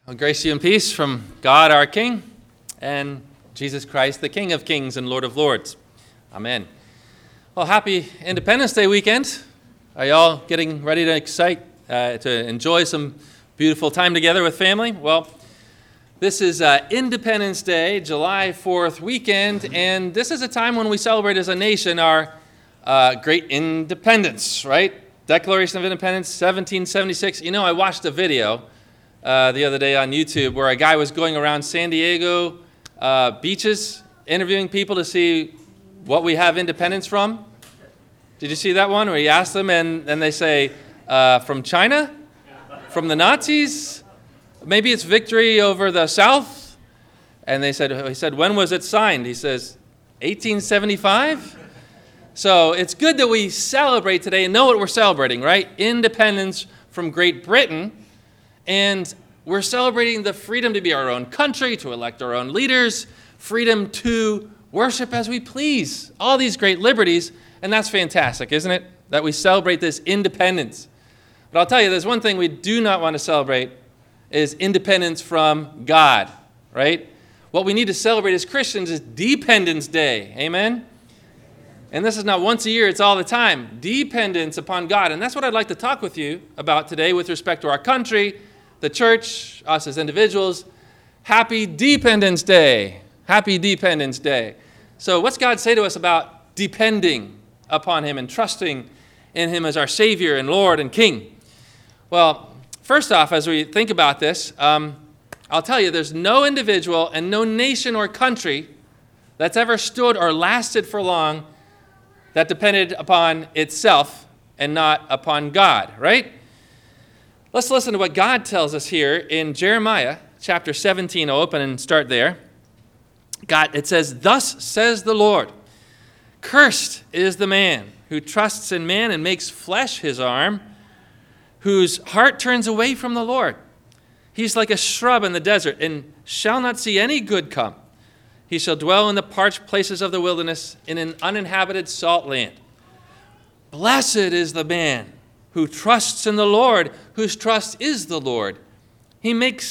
Well, grace to you and peace from God our King and Jesus Christ, the King of Kings and Lord of Lords. Amen. Well, happy Independence Day weekend. Are y'all getting ready to enjoy some beautiful time together with family? Well, this is Independence Day, July 4th weekend, and this is a time when we celebrate as a nation our great independence, right? Declaration of Independence, 1776. You know, I watched a video the other day on YouTube where a guy was going around San Diego beaches interviewing people to see what we have independence from. Did you see that one where he asked them and they say, from China? From the Nazis? Maybe it's victory over the South? And he said, when was it signed? He says, 1875? So it's good that we celebrate today and know what we're celebrating, right? Independence from Great Britain. And we're celebrating the freedom to be our own country, to elect our own leaders, freedom to worship as we please, all these great liberties, and that's fantastic, isn't it? That we celebrate this independence. But I'll tell you, there's one thing we do not want to celebrate is independence from God, right? What we need to celebrate as Christians is Dependence Day, amen? And this is not once a year, it's all the time. Dependence upon God. And that's what I'd like to talk with you about today with respect to our country, the church, us as individuals. Happy Dependence Day. Happy Dependence Day. So what's God say to us about depending upon Him and trusting in Him as our Savior and Lord and King? Well, first off, as we think about this, I'll tell you, there's no individual and no nation or country that's ever stood or lasted for long that depended upon itself and not upon God, right? Let's listen to what God tells us here in Jeremiah chapter 17. I'll open and start there. It says, "Thus says the Lord, cursed is the man who trusts in man and makes flesh his arm, whose heart turns away from the Lord. He's like a shrub in the desert and shall not see any good come. He shall dwell in the parched places of the wilderness, in an uninhabited salt land. Blessed is the man who trusts in the Lord, whose trust is the Lord. He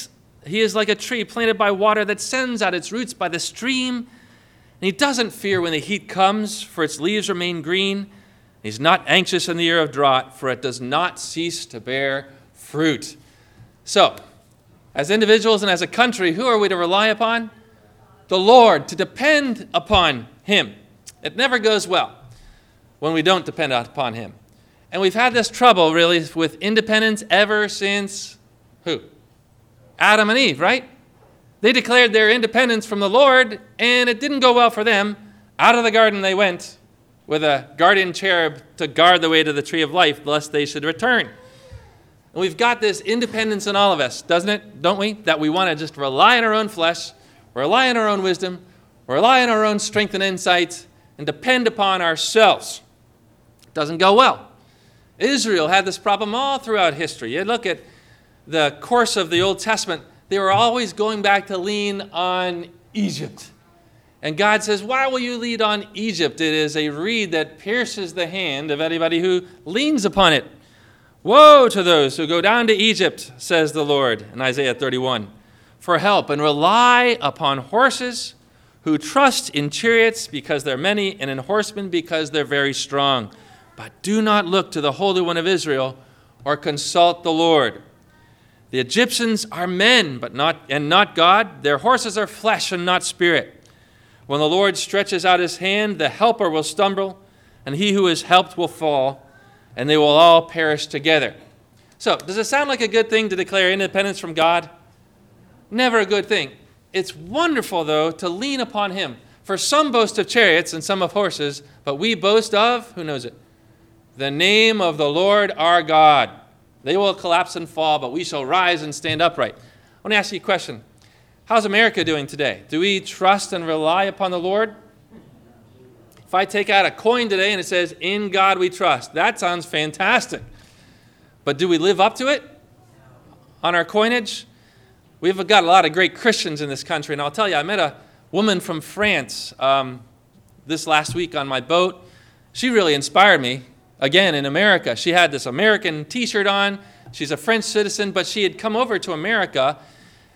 is like a tree planted by water that sends out its roots by the stream, and he doesn't fear when the heat comes, for its leaves remain green. He's not anxious in the year of drought, for it does not cease to bear fruit." So, as individuals and as a country, who are we to rely upon? The Lord, to depend upon Him. It never goes well when we don't depend upon Him. And we've had this trouble, really, with independence ever since who? Adam and Eve, right? They declared their independence from the Lord, and it didn't go well for them. Out of the garden they went with a guardian cherub to guard the way to the tree of life, lest they should return. And we've got this independence in all of us, doesn't it? Don't we? That we want to just rely on our own flesh, rely on our own wisdom, rely on our own strength and insight, and depend upon ourselves. It doesn't go well. Israel had this problem all throughout history. You look at the course of the Old Testament, they were always going back to lean on Egypt. And God says, why will you lean on Egypt? It is a reed that pierces the hand of anybody who leans upon it. Woe to those who go down to Egypt, says the Lord in Isaiah 31, for help, and rely upon horses, who trust in chariots because they're many, and in horsemen because they're very strong. But do not look to the Holy One of Israel or consult the Lord. The Egyptians are men, but not God. Their horses are flesh and not spirit. When the Lord stretches out His hand, the helper will stumble, and he who is helped will fall, and they will all perish together. So, does it sound like a good thing to declare independence from God? Never a good thing. It's wonderful, though, to lean upon Him. For some boast of chariots and some of horses, but we boast of, who knows it? The name of the Lord our God. They will collapse and fall, but we shall rise and stand upright. I want to ask you a question. How's America doing today? Do we trust and rely upon the Lord? If I take out a coin today and it says, "In God we trust," that sounds fantastic. But do we live up to it on our coinage? We've got a lot of great Christians in this country, and I'll tell you, I met a woman from France this last week on my boat. She really inspired me. Again, in America, she had this American t-shirt on. She's a French citizen, but she had come over to America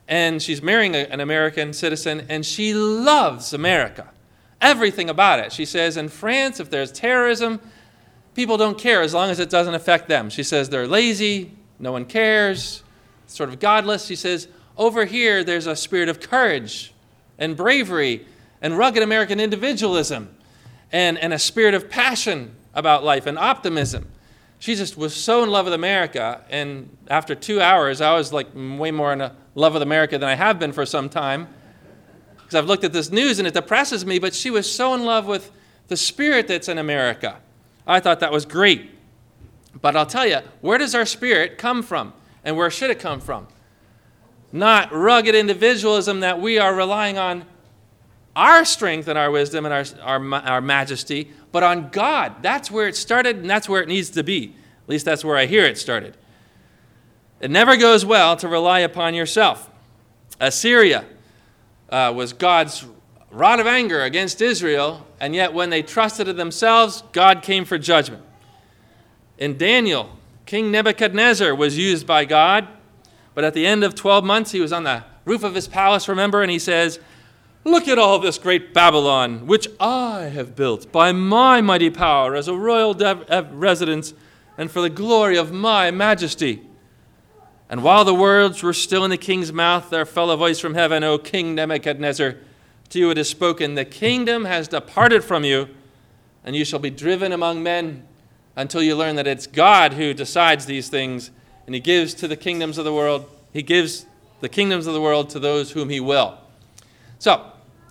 and she's marrying an American citizen, and she loves America. Everything about it. She says, in France, if there's terrorism, people don't care as long as it doesn't affect them. She says they're lazy, no one cares, sort of godless. She says, over here, there's a spirit of courage and bravery and rugged American individualism and a spirit of passion about life and optimism. She just was so in love with America, and after 2 hours, I was like way more in love with America than I have been for some time, because I've looked at this news and it depresses me, but she was so in love with the spirit that's in America. I thought that was great. But I'll tell you, where does our spirit come from, and where should it come from? Not rugged individualism that we are relying on our strength and our wisdom and our majesty, but on God. That's where it started, and that's where it needs to be. At least that's where I hear it started. It never goes well to rely upon yourself. Assyria was God's rod of anger against Israel, and yet when they trusted in themselves, God came for judgment. In Daniel, King Nebuchadnezzar was used by God, but at the end of 12 months, he was on the roof of his palace, remember, and he says, "Look at all this great Babylon, which I have built by my mighty power as a royal residence and for the glory of my majesty." And while the words were still in the king's mouth, there fell a voice from heaven, "O King Nebuchadnezzar, to you it is spoken, the kingdom has departed from you, and you shall be driven among men until you learn that it's God who decides these things, and he gives to the kingdoms of the world. He gives the kingdoms of the world to those whom he will." So,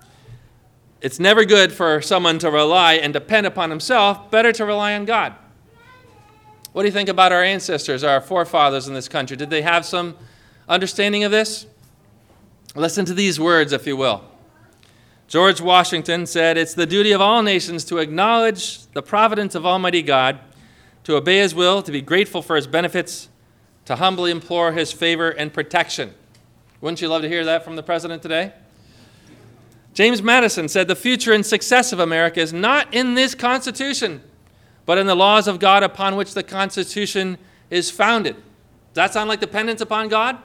it's never good for someone to rely and depend upon himself. Better to rely on God. What do you think about our ancestors, our forefathers in this country? Did they have some understanding of this? Listen to these words, if you will. George Washington said, "It's the duty of all nations to acknowledge the providence of Almighty God, to obey his will, to be grateful for his benefits, to humbly implore his favor and protection." Wouldn't you love to hear that from the president today? James Madison said, "The future and success of America is not in this Constitution, but in the laws of God upon which the Constitution is founded." Does that sound like dependence upon God?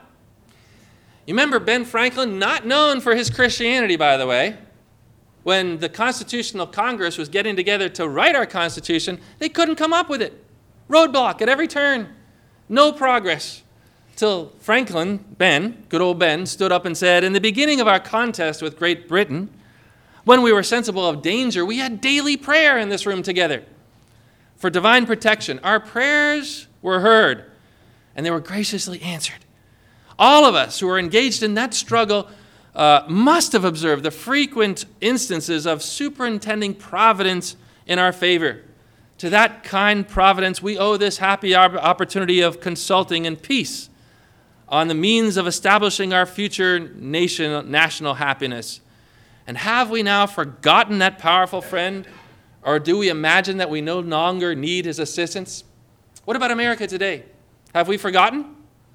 You remember Ben Franklin, not known for his Christianity, by the way. When the Constitutional Congress was getting together to write our Constitution, they couldn't come up with it. Roadblock at every turn. No progress. Till Franklin, good old Ben, stood up and said, "In the beginning of our contest with Great Britain, when we were sensible of danger, we had daily prayer in this room together for divine protection. Our prayers were heard, and they were graciously answered. All of us who were engaged in that struggle must have observed the frequent instances of superintending providence in our favor. To that kind providence, we owe this happy opportunity of consulting in peace on the means of establishing our future national happiness. And have we now forgotten that powerful friend, or do we imagine that we no longer need his assistance?" What about America today? Have we forgotten?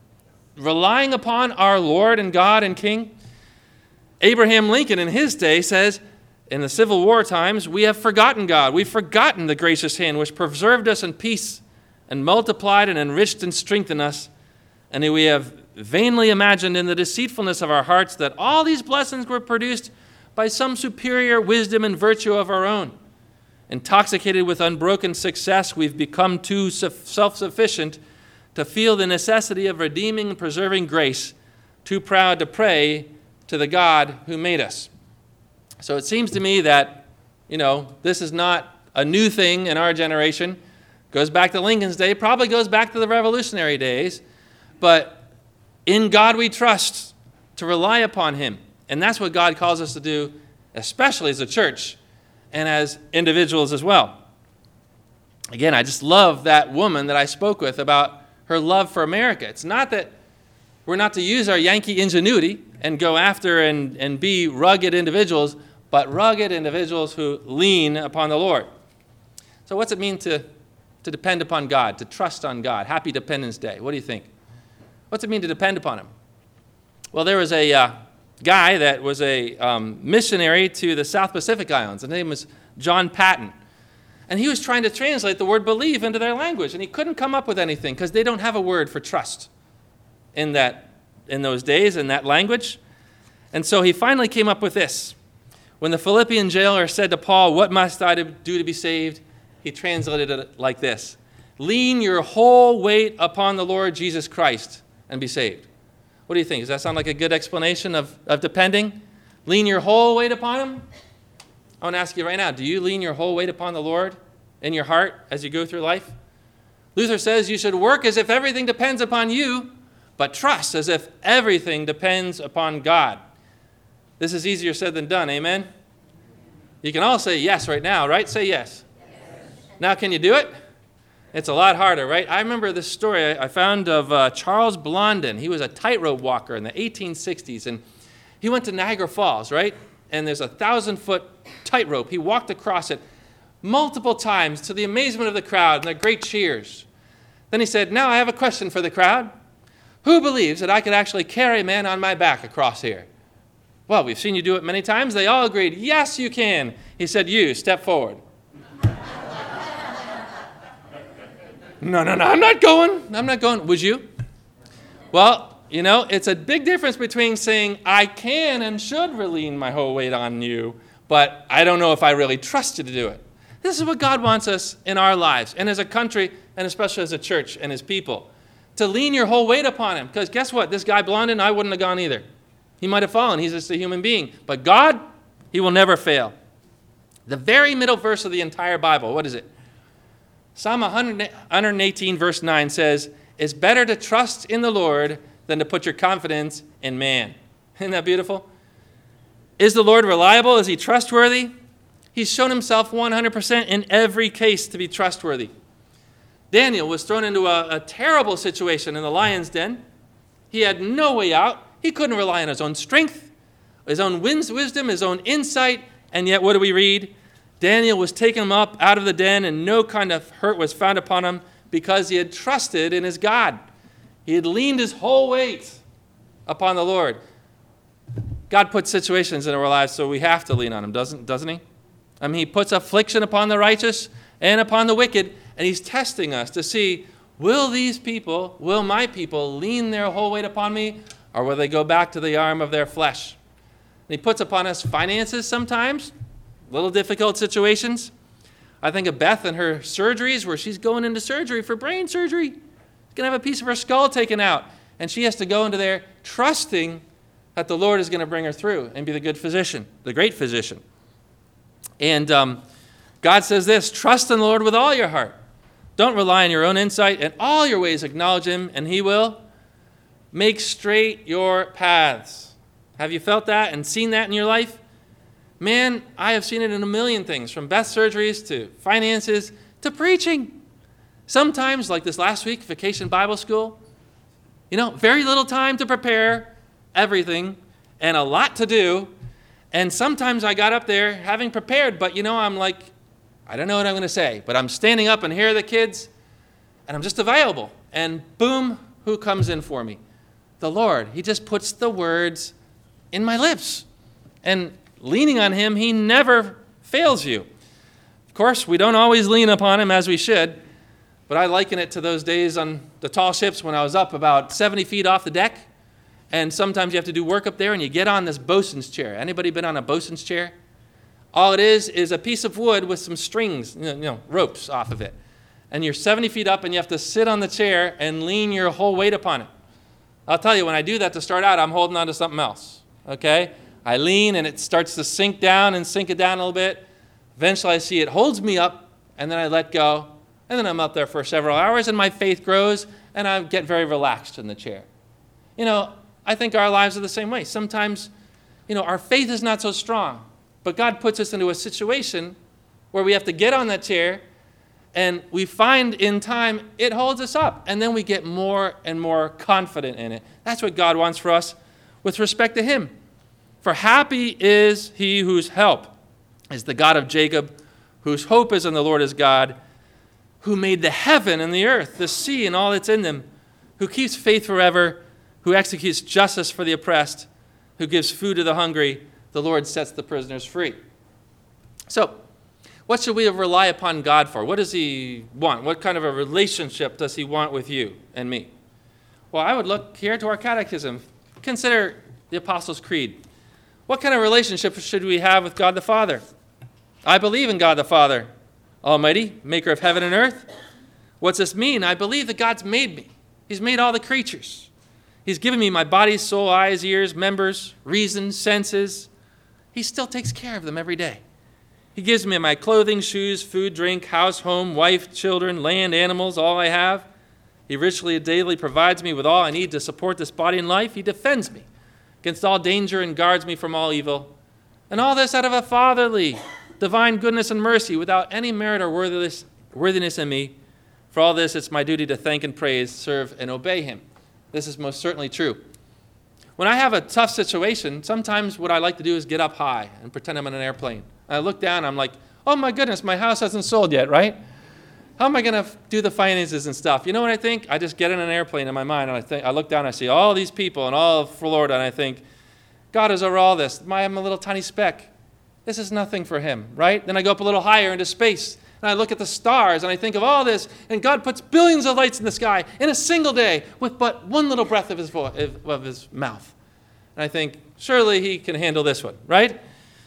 Relying upon our Lord and God and King? Abraham Lincoln in his day says, in the Civil War times, "We have forgotten God. We've forgotten the gracious hand which preserved us in peace and multiplied and enriched and strengthened us. And we have vainly imagined in the deceitfulness of our hearts that all these blessings were produced by some superior wisdom and virtue of our own. Intoxicated with unbroken success, we've become too self-sufficient to feel the necessity of redeeming and preserving grace, too proud to pray to the God who made us." So it seems to me that, this is not a new thing in our generation. Goes back to Lincoln's day, probably goes back to the Revolutionary days. But in God we trust, to rely upon him. And that's what God calls us to do, especially as a church and as individuals as well. Again, I just love that woman that I spoke with about her love for America. It's not that we're not to use our Yankee ingenuity and go after and be rugged individuals, but rugged individuals who lean upon the Lord. So what's it mean to depend upon God, to trust on God? Happy Dependence Day. What do you think? What's it mean to depend upon him? Well, there was a guy that was a missionary to the South Pacific Islands. His name was John Patton. And he was trying to translate the word believe into their language, and he couldn't come up with anything because they don't have a word for trust in that in those days in that language. And so he finally came up with this. When the Philippian jailer said to Paul, "What must I do to be saved?" he translated it like this: "Lean your whole weight upon the Lord Jesus Christ and be saved." What do you think? Does that sound like a good explanation of depending? Lean your whole weight upon him? I want to ask you right now, do you lean your whole weight upon the Lord in your heart as you go through life? Luther says you should work as if everything depends upon you, but trust as if everything depends upon God. This is easier said than done, amen? You can all say yes right now, right? Say yes. Now, can you do it? It's a lot harder, right? I remember this story I found of Charles Blondin. He was a tightrope walker in the 1860s, and he went to Niagara Falls, right? And there's a 1,000-foot tightrope. He walked across it multiple times to the amazement of the crowd and the great cheers. Then he said, "Now I have a question for the crowd. Who believes that I could actually carry a man on my back across here?" "Well, we've seen you do it many times." They all agreed, "Yes, you can." He said, "You, step forward." No, I'm not going. Would you? Well, it's a big difference between saying, "I can and should lean my whole weight on you, but I don't know if I really trust you to do it." This is what God wants us in our lives, and as a country, and especially as a church and his people, to lean your whole weight upon him. Because guess what? This guy Blondin, I wouldn't have gone either. He might have fallen. He's just a human being. But God, he will never fail. The very middle verse of the entire Bible, what is it? Psalm 118, verse 9 says, "It's better to trust in the Lord than to put your confidence in man." Isn't that beautiful? Is the Lord reliable? Is he trustworthy? He's shown himself 100% in every case to be trustworthy. Daniel was thrown into a terrible situation in the lion's den. He had no way out. He couldn't rely on his own strength, his own wisdom, his own insight. And yet, what do we read? Daniel was taken up out of the den, and no kind of hurt was found upon him because he had trusted in his God. He had leaned his whole weight upon the Lord. God puts situations in our lives so we have to lean on him, doesn't he? I mean, he puts affliction upon the righteous and upon the wicked, and he's testing us to see, will my people lean their whole weight upon me, or will they go back to the arm of their flesh? And he puts upon us finances sometimes, little difficult situations. I think of Beth and her surgeries where she's going into surgery for brain surgery. She's going to have a piece of her skull taken out, and she has to go into there trusting that the Lord is going to bring her through and be the good physician, the great physician. And God says this: trust in the Lord with all your heart. Don't rely on your own insight. In all your ways acknowledge him, and he will make straight your paths. Have you felt that and seen that in your life? Man, I have seen it in a million things, from Beth surgeries to finances to preaching. Sometimes, like this last week, Vacation Bible School, very little time to prepare everything and a lot to do. And sometimes I got up there having prepared, but I'm like, I don't know what I'm going to say, but I'm standing up and here are the kids, and I'm just available. And boom, who comes in for me? The Lord. He just puts the words in my lips. And leaning on him, he never fails you. Of course, we don't always lean upon him as we should, but I liken it to those days on the tall ships when I was up about 70 feet off the deck, and sometimes you have to do work up there, and you get on this bosun's chair. Anybody been on a bosun's chair? All it is a piece of wood with some strings, ropes off of it. And you're 70 feet up, and you have to sit on the chair and lean your whole weight upon it. I'll tell you, when I do that to start out, I'm holding on to something else, okay? I lean, and it starts to sink down and sink it down a little bit. Eventually, I see it holds me up, and then I let go. And then I'm up there for several hours, and my faith grows, and I get very relaxed in the chair. I think our lives are the same way. Sometimes, our faith is not so strong, but God puts us into a situation where we have to get on that chair, and we find in time it holds us up, and then we get more and more confident in it. That's what God wants for us with respect to him. For happy is he whose help is the God of Jacob, whose hope is in the Lord his God, who made the heaven and the earth, the sea and all that's in them, who keeps faith forever, who executes justice for the oppressed, who gives food to the hungry. The Lord sets the prisoners free. So, what should we rely upon God for? What does he want? What kind of a relationship does he want with you and me? Well, I would look here to our catechism, Consider the Apostles' Creed. What kind of relationship should we have with God the Father? I believe in God the Father, Almighty, maker of heaven and earth. What's this mean? I believe that God's made me. He's made all the creatures. He's given me my body, soul, eyes, ears, members, reason, senses. He still takes care of them every day. He gives me my clothing, shoes, food, drink, house, home, wife, children, land, animals, all I have. He richly and daily provides me with all I need to support this body and life. He defends me against all danger and guards me from all evil. And all this out of a fatherly, divine goodness and mercy without any merit or worthiness in me. For all this, it's my duty to thank and praise, serve, and obey him. This is most certainly true. When I have a tough situation, sometimes what I like to do is get up high and pretend I'm in an airplane. I look down, I'm like, oh my goodness, my house hasn't sold yet, right? How am I going to do the finances and stuff? You know what I think? I just get in an airplane in my mind, and I look down, I see all these people and all of Florida, and I think, God is over all this. I'm a little tiny speck. This is nothing for him, right? Then I go up a little higher into space, and I look at the stars, and I think of all this, and God puts billions of lights in the sky in a single day with but one little breath of his mouth. And I think, surely he can handle this one, right?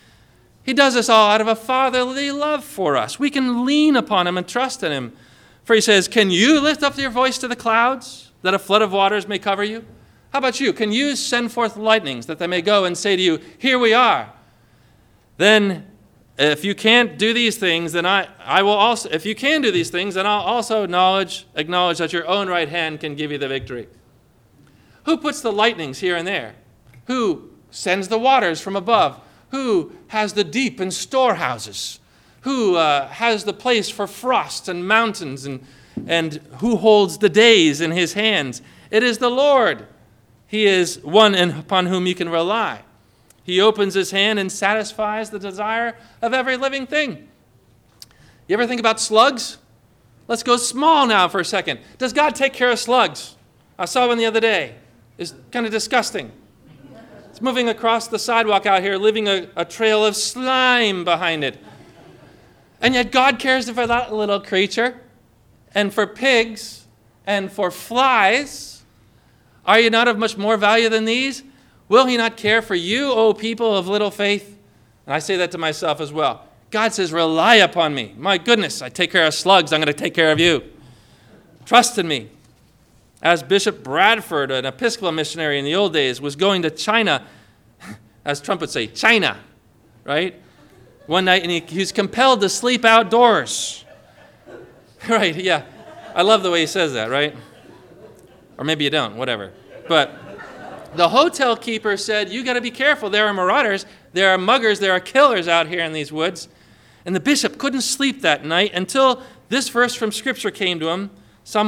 He does this all out of a fatherly love for us. We can lean upon him and trust in him. For he says, can you lift up your voice to the clouds, that a flood of waters may cover you? How about you? Can you send forth lightnings, that they may go and say to you, here we are? Then, if you can't do these things, then I will also, if you can do these things, then I'll also acknowledge that your own right hand can give you the victory. Who puts the lightnings here and there? Who sends the waters from above? Who has the deep in storehouses? Who has the place for frost and mountains? And who holds the days in his hands? It is the Lord. He is one upon whom you can rely. He opens his hand and satisfies the desire of every living thing. You ever think about slugs? Let's go small now for a second. Does God take care of slugs? I saw one the other day. It's kind of disgusting. It's moving across the sidewalk out here, leaving a trail of slime behind it. And yet God cares for that little creature, and for pigs, and for flies. Are you not of much more value than these? Will he not care for you, O people of little faith? And I say that to myself as well. God says, rely upon me. My goodness, I take care of slugs. I'm going to take care of you. Trust in me. As Bishop Bradford, an Episcopal missionary in the old days, was going to China, as Trump would say, China, right? One night, and he was compelled to sleep outdoors. Right, yeah. I love the way he says that, right? Or maybe you don't, whatever. But the hotel keeper said, you got to be careful. There are marauders, there are muggers, there are killers out here in these woods. And the bishop couldn't sleep that night until this verse from Scripture came to him, Psalm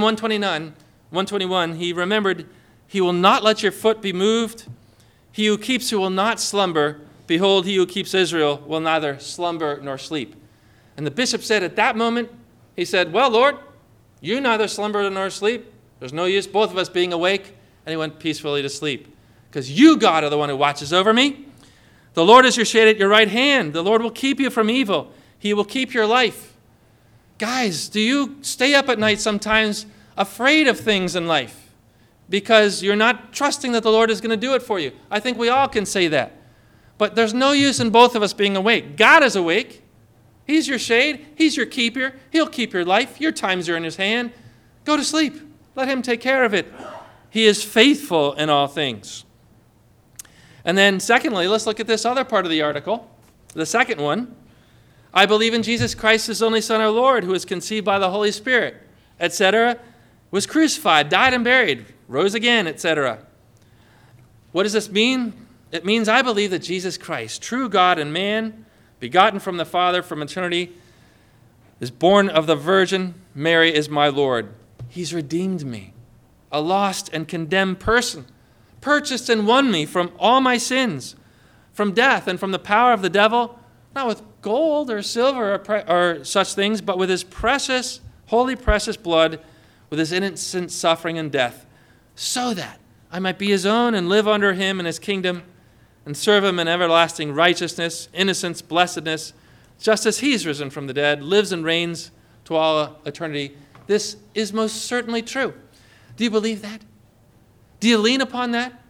121, he remembered, he will not let your foot be moved. He who keeps you will not slumber. Behold, he who keeps Israel will neither slumber nor sleep. And the bishop said at that moment, he said, well, Lord, you neither slumber nor sleep. There's no use both of us being awake. And he went peacefully to sleep. Because you, God, are the one who watches over me. The Lord is your shade at your right hand. The Lord will keep you from evil. He will keep your life. Guys, do you stay up at night sometimes afraid of things in life because you're not trusting that the Lord is going to do it for you? I think we all can say that. But there's no use in both of us being awake. God is awake. He's your shade. He's your keeper. He'll keep your life. Your times are in his hand. Go to sleep. Let him take care of it. He is faithful in all things. And then secondly, let's look at this other part of the article. The second one. I believe in Jesus Christ, his only Son, our Lord, who was conceived by the Holy Spirit, etc., was crucified, died and buried, rose again, etc. What does this mean? It means I believe that Jesus Christ, true God and man, begotten from the Father from eternity, is born of the Virgin Mary, is my Lord. He's redeemed me, a lost and condemned person, purchased and won me from all my sins, from death and from the power of the devil, not with gold or silver or such things, but with his precious, holy, precious blood, with his innocent suffering and death, so that I might be his own and live under him in his kingdom and serve him in everlasting righteousness, innocence, blessedness, just as he's risen from the dead, lives and reigns to all eternity. This is most certainly true. Do you believe that? Do you lean upon that?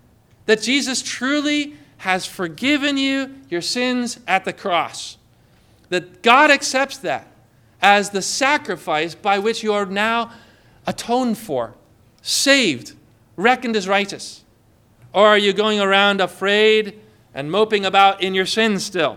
that Jesus truly has forgiven you your sins at the cross. That God accepts that as the sacrifice by which you are now atoned for, saved, reckoned as righteous? Or are you going around afraid and moping about in your sins still?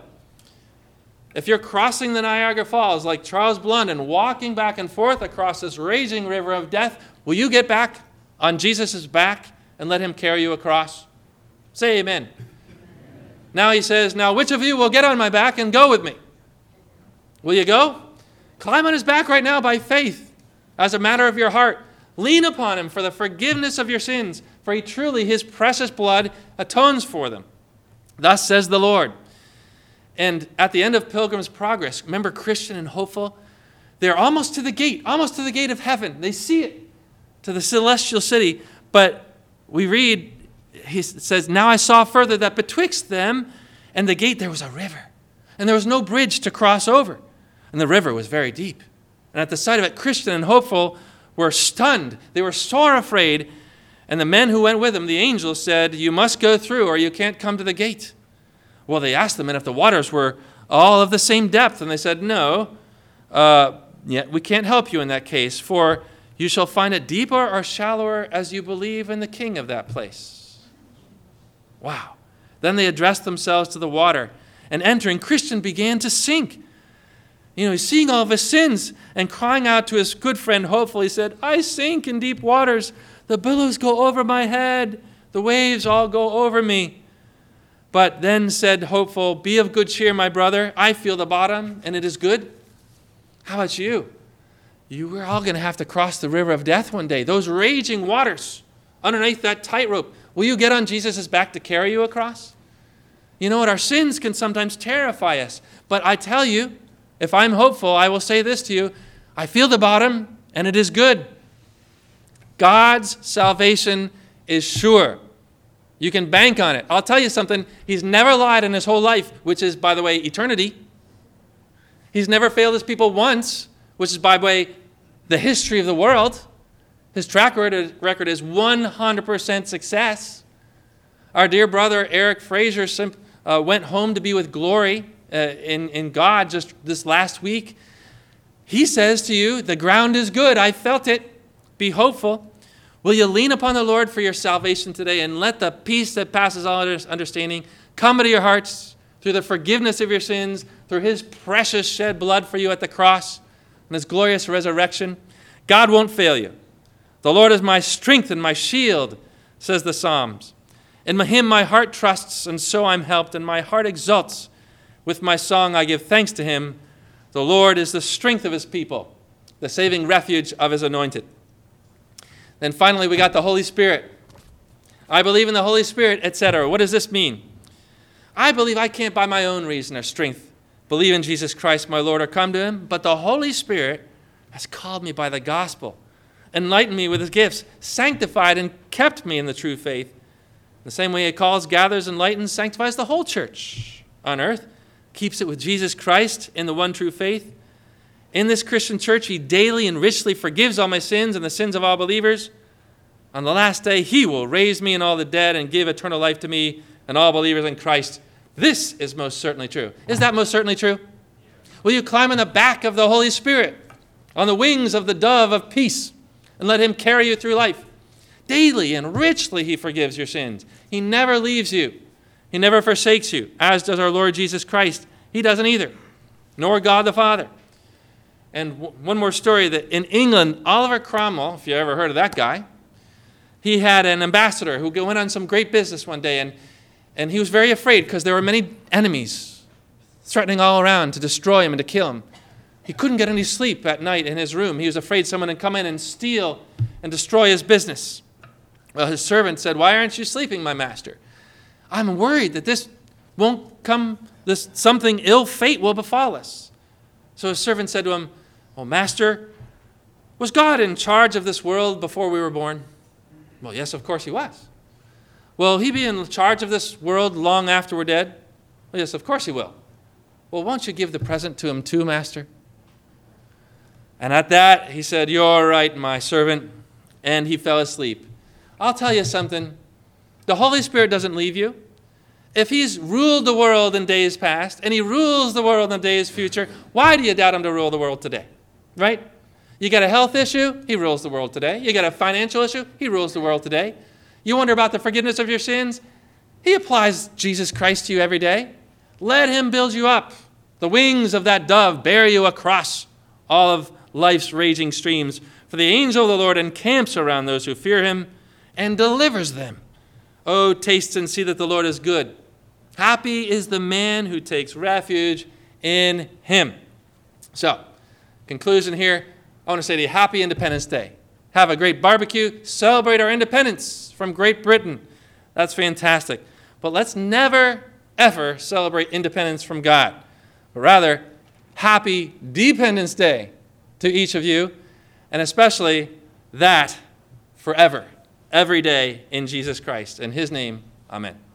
If you're crossing the Niagara Falls like Charles Blunt and walking back and forth across this raging river of death, will you get back on Jesus' back and let him carry you across? Say amen. Now he says, now which of you will get on my back and go with me? Will you go? Climb on his back right now by faith as a matter of your heart. Lean upon him for the forgiveness of your sins, for he truly, his precious blood atones for them. Thus says the Lord. And at the end of Pilgrim's Progress, remember Christian and hopeful? They're almost to the gate of heaven. They see it, to the celestial city. But we read, he says, now I saw further that betwixt them and the gate there was a river, and there was no bridge to cross over. And the river was very deep. And at the sight of it, Christian and hopeful were stunned. They were sore afraid. And the men who went with him, the angels, said, you must go through or you can't come to the gate. Well, they asked them, and if the waters were all of the same depth, and they said, no, we can't help you in that case, for you shall find it deeper or shallower as you believe in the king of that place. Wow. Then they addressed themselves to the water, and entering, Christian began to sink. He's seeing all of his sins and crying out to his good friend, hopeful. He said, I sink in deep waters. The billows go over my head. The waves all go over me. But then said hopeful, be of good cheer, my brother. I feel the bottom, and it is good. How about you? We're all going to have to cross the river of death one day. Those raging waters underneath that tightrope. Will you get on Jesus' back to carry you across? You know what? Our sins can sometimes terrify us. But I tell you, if I'm hopeful, I will say this to you. I feel the bottom, and it is good. God's salvation is sure. You can bank on it. I'll tell you something. He's never lied in his whole life, which is, by the way, eternity. He's never failed his people once, which is, by the way, the history of the world. His track record is 100% success. Our dear brother Eric Fraser went home to be with glory in God just this last week. He says to you, the ground is good. I felt it. Be hopeful. Will you lean upon the Lord for your salvation today and let the peace that passes all understanding come into your hearts through the forgiveness of your sins, through his precious shed blood for you at the cross and his glorious resurrection? God won't fail you. The Lord is my strength and my shield, says the Psalms. In him my heart trusts, and so I'm helped, and my heart exults. With my song I give thanks to him. The Lord is the strength of his people, the saving refuge of his anointed. Then finally, we got the Holy Spirit. I believe in the Holy Spirit, etc. What does this mean? I believe I can't by my own reason or strength believe in Jesus Christ, my Lord, or come to him, but the Holy Spirit has called me by the gospel, enlightened me with his gifts, sanctified and kept me in the true faith. The same way he calls, gathers, enlightens, sanctifies the whole church on earth, keeps it with Jesus Christ in the one true faith. In this Christian church, he daily and richly forgives all my sins and the sins of all believers. On the last day, he will raise me and all the dead and give eternal life to me and all believers in Christ. This is most certainly true. Is that most certainly true? Will you climb on the back of the Holy Spirit, on the wings of the dove of peace, and let him carry you through life? Daily and richly he forgives your sins. He never leaves you. He never forsakes you, as does our Lord Jesus Christ. He doesn't either, nor God the Father. And one more story, that in England, Oliver Cromwell, if you ever heard of that guy, he had an ambassador who went on some great business one day, and he was very afraid because there were many enemies threatening all around to destroy him and to kill him. He couldn't get any sleep at night in his room. He was afraid someone would come in and steal and destroy his business. Well, his servant said, "Why aren't you sleeping, my master?" "I'm worried that this won't come, something ill fate will befall us." So his servant said to him, "Well, master, was God in charge of this world before we were born?" "Well, yes, of course he was." "Will he be in charge of this world long after we're dead?" "Well, yes, of course he will." "Well, won't you give the present to him too, master?" And at that, he said, "You're right, my servant." And he fell asleep. I'll tell you something. The Holy Spirit doesn't leave you. If he's ruled the world in days past and he rules the world in days future, why do you doubt him to rule the world today? Right? You got a health issue, he rules the world today. You got a financial issue, he rules the world today. You wonder about the forgiveness of your sins, he applies Jesus Christ to you every day. Let him build you up. The wings of that dove bear you across all of life's raging streams. For the angel of the Lord encamps around those who fear him and delivers them. Oh, taste and see that the Lord is good. Happy is the man who takes refuge in him. So, conclusion here, I want to say to you, happy Independence Day. Have a great barbecue. Celebrate our independence from Great Britain. That's fantastic. But let's never, ever celebrate independence from God. But rather, happy Dependence Day to each of you, and especially that forever, every day in Jesus Christ. In his name, amen.